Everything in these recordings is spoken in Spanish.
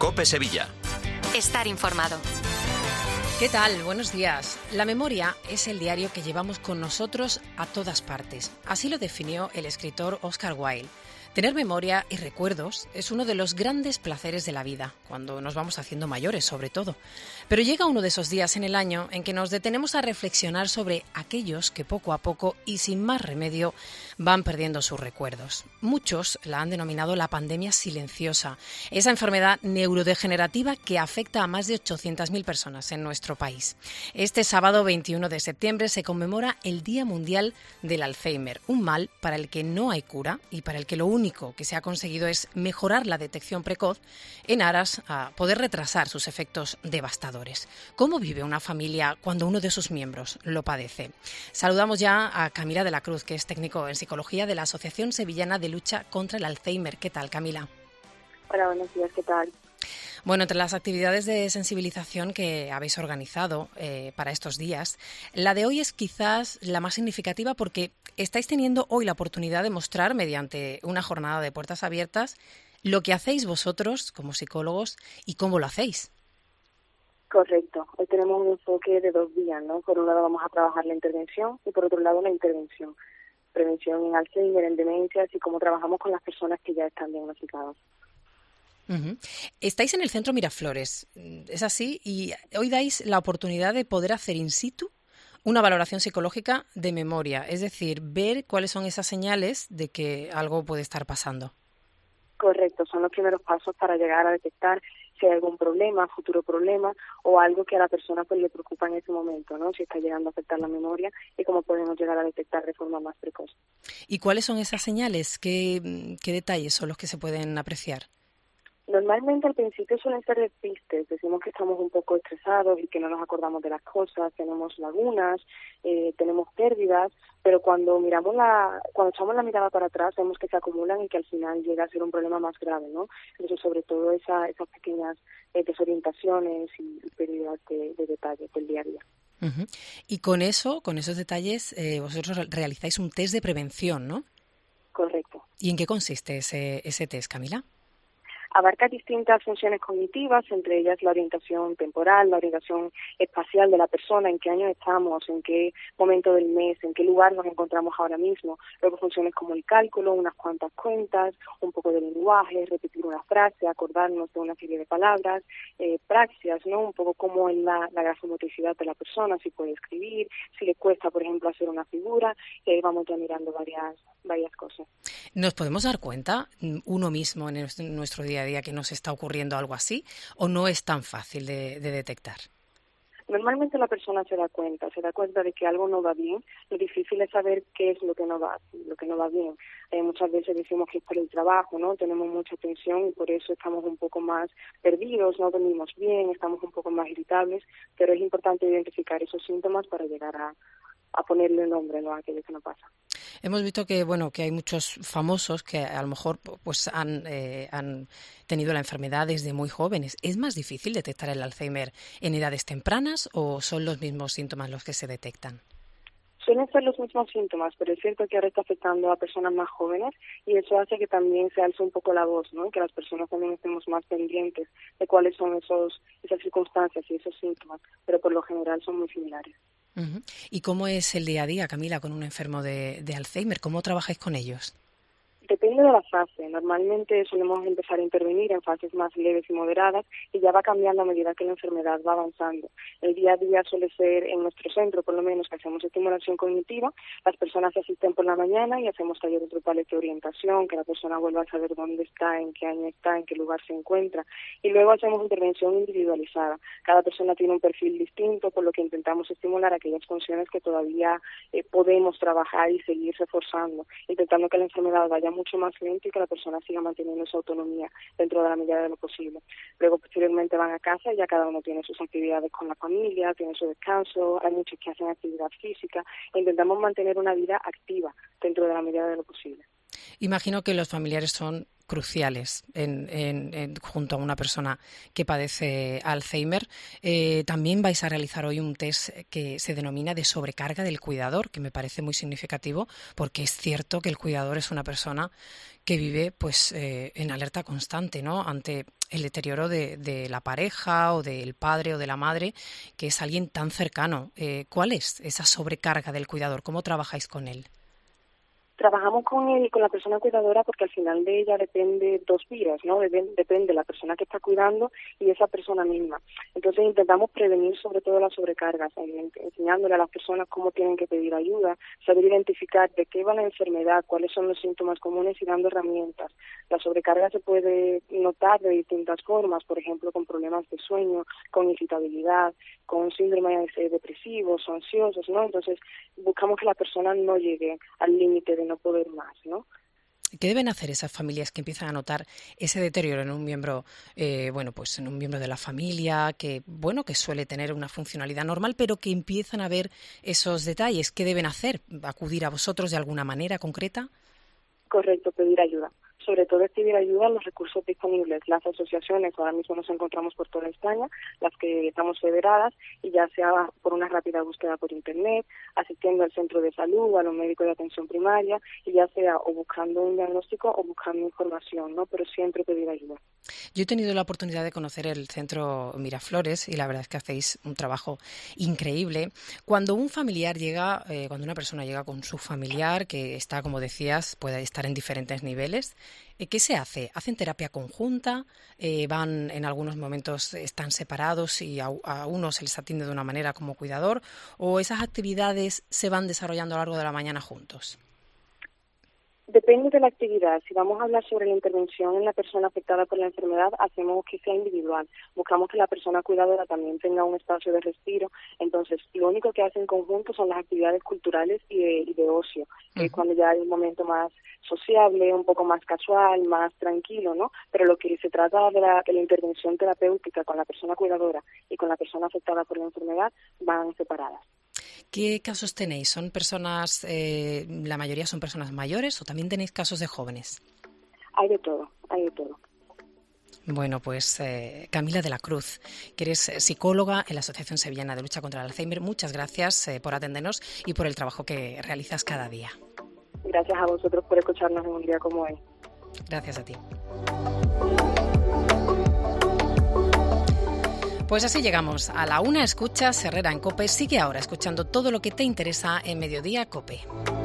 COPE Sevilla. Estar informado. ¿Qué tal? Buenos días. La memoria es el diario que llevamos con nosotros a todas partes. Así lo definió el escritor Oscar Wilde. Tener memoria y recuerdos es uno de los grandes placeres de la vida, cuando nos vamos haciendo mayores sobre todo. Pero llega uno de esos días en el año en que nos detenemos a reflexionar sobre aquellos que poco a poco y sin más remedio van perdiendo sus recuerdos. Muchos la han denominado la pandemia silenciosa, esa enfermedad neurodegenerativa que afecta a más de 800.000 personas en nuestro país. Este sábado 21 de septiembre se conmemora el Día Mundial del Alzheimer, un mal para el que no hay cura y para el que lo único que se ha conseguido es mejorar la detección precoz en aras a poder retrasar sus efectos devastadores. ¿Cómo vive una familia cuando uno de sus miembros lo padece? Saludamos ya a Camila de la Cruz, que es técnico en psicología de la Asociación Sevillana de Lucha contra el Alzheimer. ¿Qué tal, Camila? Hola, buenos días, ¿qué tal? Bueno, entre las actividades de sensibilización que habéis organizado para estos días, la de hoy es quizás la más significativa porque estáis teniendo hoy la oportunidad de mostrar, mediante una jornada de puertas abiertas, lo que hacéis vosotros como psicólogos y cómo lo hacéis. Correcto. Hoy tenemos un enfoque de 2 vías, ¿no? Por un lado vamos a trabajar la intervención y por otro lado la intervención. Prevención en Alzheimer, en demencias y cómo trabajamos con las personas que ya están diagnosticadas. Uh-huh. Estáis en el Centro Miraflores, es así, y hoy dais la oportunidad de poder hacer in situ una valoración psicológica de memoria, es decir, ver cuáles son esas señales de que algo puede estar pasando. Correcto, son los primeros pasos para llegar a detectar si hay algún problema, futuro problema o algo que a la persona pues le preocupa en ese momento, ¿no? Si está llegando a afectar la memoria y cómo podemos llegar a detectar de forma más precoz. ¿Y cuáles son esas señales? ¿Qué detalles son los que se pueden apreciar? Normalmente al principio suelen ser despistes, decimos que estamos un poco estresados y que no nos acordamos de las cosas, tenemos lagunas, tenemos pérdidas, pero cuando echamos la mirada para atrás vemos que se acumulan y que al final llega a ser un problema más grave, ¿no? Entonces sobre todo esas pequeñas desorientaciones y pérdidas de detalles del día a día. Uh-huh. Y con esos detalles, vosotros realizáis un test de prevención, ¿no? Correcto. ¿Y en qué consiste ese test, Camila? Abarca distintas funciones cognitivas, entre ellas la orientación temporal, la orientación espacial de la persona, en qué año estamos, en qué momento del mes, en qué lugar nos encontramos ahora mismo. Luego funciones como el cálculo, unas cuantas cuentas, un poco de lenguaje, repetir una frase, acordarnos de una serie de palabras, praxias, ¿no? Un poco como en la grafomotricidad de la persona, si puede escribir, si le cuesta, por ejemplo, hacer una figura, y ahí vamos ya mirando varias cosas. ¿Nos podemos dar cuenta uno mismo en nuestro día a día que nos está ocurriendo algo así o no es tan fácil de detectar? Normalmente la persona se da cuenta de que algo no va bien. Lo difícil es saber qué es lo que no va bien. Muchas veces decimos que es por el trabajo, ¿no? Tenemos mucha tensión y por eso estamos un poco más perdidos, no dormimos bien, estamos un poco más irritables, pero es importante identificar esos síntomas para llegar a ponerle nombre, ¿no? A aquello que no pasa. Hemos visto que hay muchos famosos que a lo mejor pues han tenido la enfermedad desde muy jóvenes. ¿Es más difícil detectar el Alzheimer en edades tempranas o son los mismos síntomas los que se detectan? Suelen ser los mismos síntomas, pero es cierto que ahora está afectando a personas más jóvenes y eso hace que también se alce un poco la voz, ¿no? Que las personas también estemos más pendientes de cuáles son esas circunstancias y esos síntomas, pero por lo general son muy similares. Uh-huh. ¿Y cómo es el día a día, Camila, con un enfermo de Alzheimer? ¿Cómo trabajáis con ellos? Depende de la fase. Normalmente solemos empezar a intervenir en fases más leves y moderadas y ya va cambiando a medida que la enfermedad va avanzando. El día a día suele ser en nuestro centro, por lo menos, que hacemos estimulación cognitiva. Las personas asisten por la mañana y hacemos talleres grupales de orientación, que la persona vuelva a saber dónde está, en qué año está, en qué lugar se encuentra. Y luego hacemos intervención individualizada. Cada persona tiene un perfil distinto, por lo que intentamos estimular aquellas funciones que todavía podemos trabajar y seguir reforzando, intentando que la enfermedad vaya mucho más lento y que la persona siga manteniendo su autonomía dentro de la medida de lo posible. Luego, posteriormente, van a casa y ya cada uno tiene sus actividades con la familia, tiene su descanso, hay muchos que hacen actividad física e intentamos mantener una vida activa dentro de la medida de lo posible. Imagino que los familiares son cruciales junto a una persona que padece Alzheimer. También vais a realizar hoy un test que se denomina de sobrecarga del cuidador, que me parece muy significativo, porque es cierto que el cuidador es una persona que vive pues en alerta constante, ¿no?, ante el deterioro de la pareja o del padre o de la madre, que es alguien tan cercano. ¿Cuál es esa sobrecarga del cuidador? ¿Cómo trabajáis con él? Trabajamos con la persona cuidadora porque al final de ella depende dos vidas, ¿no? Depende la persona que está cuidando y esa persona misma. Entonces intentamos prevenir sobre todo las sobrecargas, enseñándole a las personas cómo tienen que pedir ayuda, saber identificar de qué va la enfermedad, cuáles son los síntomas comunes y dando herramientas. La sobrecarga se puede notar de distintas formas, por ejemplo, con problemas de sueño, con irritabilidad, con síndromes depresivos o ansiosos, ¿no? Entonces buscamos que la persona no llegue al límite de no poder más, ¿no? ¿Qué deben hacer esas familias que empiezan a notar ese deterioro en un miembro, pues en un miembro de la familia que suele tener una funcionalidad normal, pero que empiezan a ver esos detalles? ¿Qué deben hacer? ¿Acudir a vosotros de alguna manera concreta? Correcto, pedir ayuda. Sobre todo es pedir ayuda a los recursos disponibles. Las asociaciones, ahora mismo nos encontramos por toda España, las que estamos federadas, y ya sea por una rápida búsqueda por Internet, asistiendo al centro de salud, a los médicos de atención primaria, y ya sea o buscando un diagnóstico o buscando información, ¿no? Pero siempre pedir ayuda. Yo he tenido la oportunidad de conocer el centro Miraflores y la verdad es que hacéis un trabajo increíble. Cuando un familiar llega, cuando una persona llega con su familiar, que está, como decías, puede estar en diferentes niveles, ¿qué se hace? ¿Hacen terapia conjunta? ¿Van en algunos momentos, están separados y a uno se les atiende de una manera como cuidador? ¿O esas actividades se van desarrollando a lo largo de la mañana juntos? Depende de la actividad. Si vamos a hablar sobre la intervención en la persona afectada por la enfermedad, hacemos que sea individual. Buscamos que la persona cuidadora también tenga un espacio de respiro. Entonces, lo único que hacen en conjunto son las actividades culturales y de ocio, que es cuando ya hay un momento más sociable, un poco más casual, más tranquilo, ¿no? Pero lo que se trata de la intervención terapéutica con la persona cuidadora y con la persona afectada por la enfermedad van separadas. ¿Qué casos tenéis? ¿Son personas, la mayoría son personas mayores o también tenéis casos de jóvenes? Hay de todo, hay de todo. Bueno, pues Camila de la Cruz, que eres psicóloga en la Asociación Sevillana de Lucha contra el Alzheimer, muchas gracias por atendernos y por el trabajo que realizas cada día. Gracias a vosotros por escucharnos en un día como hoy. Gracias a ti. Pues así llegamos a la una. Escuchas Herrera en COPE. Sigue ahora escuchando todo lo que te interesa en Mediodía COPE.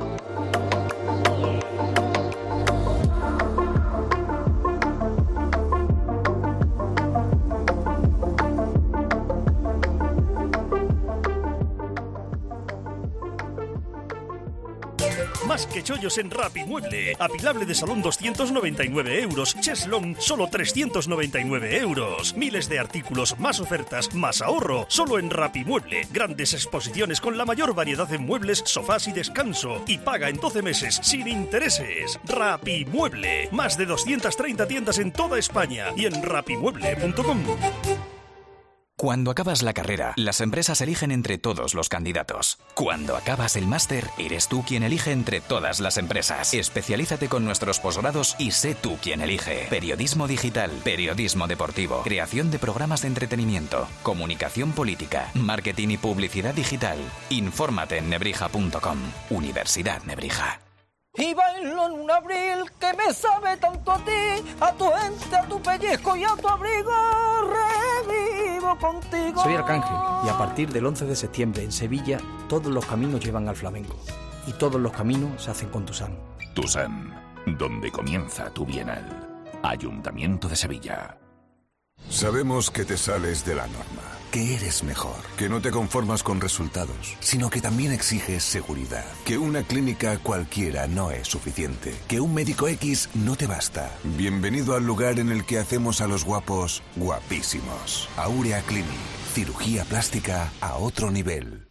Más que chollos en Rapimueble. Apilable de salón 299 euros. Cheslong solo 399 euros. Miles de artículos, más ofertas, más ahorro. Solo en Rapimueble. Grandes exposiciones con la mayor variedad de muebles, sofás y descanso. Y paga en 12 meses sin intereses. Rapimueble. Más de 230 tiendas en toda España y en rapimueble.com. Cuando acabas la carrera, las empresas eligen entre todos los candidatos. Cuando acabas el máster, eres tú quien elige entre todas las empresas. Especialízate con nuestros posgrados y sé tú quien elige. Periodismo digital, periodismo deportivo, creación de programas de entretenimiento, comunicación política, marketing y publicidad digital. Infórmate en nebrija.com. Universidad Nebrija. Y bailo en un abril que me sabe tanto a ti, a tu ente, a tu pellizco y a tu abrigo, revivo contigo. Soy Arcángel y a partir del 11 de septiembre en Sevilla todos los caminos llevan al flamenco y todos los caminos se hacen con Tusam. Tusam, donde comienza tu bienal. Ayuntamiento de Sevilla. Sabemos que te sales de la norma, que eres mejor, que no te conformas con resultados, sino que también exiges seguridad, que una clínica cualquiera no es suficiente, que un médico X no te basta. Bienvenido al lugar en el que hacemos a los guapos guapísimos. Aurea Clinic, cirugía plástica a otro nivel.